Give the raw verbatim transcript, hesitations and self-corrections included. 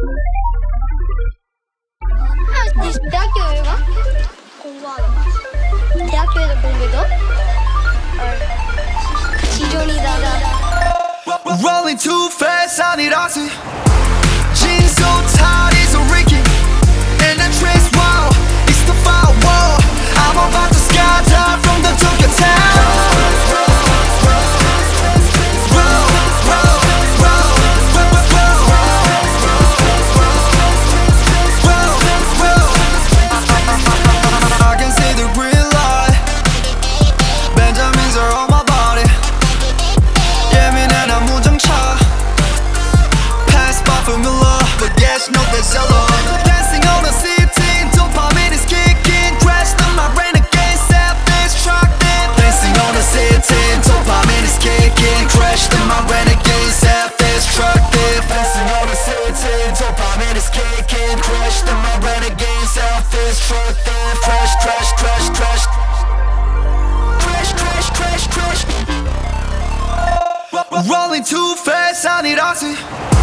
아, 이 대학교 왜 가? 공부하러 가지. 대학교에서 공부도? 어, 지존이다. Rolling too fast, I need oxygen. Jeans so tight, it's so Ricky. And that dress, wow, it's the firewall. I'm about to skydive from the Tokyo town. I can see the green light. Benjamins are on my body. 예민해 난 무정차. Pass by familiar, but yes, no bestseller. Dancing on the city, dopamine is kicking. Crashed on my renegade, self-destructive. Dancing on the city, dopamine is kicking. Crashed on my renegade, self-destructive. Dancing on the city, dopamine is kicking. Crashed on my renegade, self-destructive. Crash, crash, crash, crash. Crash, crash, crash, crash. Rolling too fast, I need oxygen.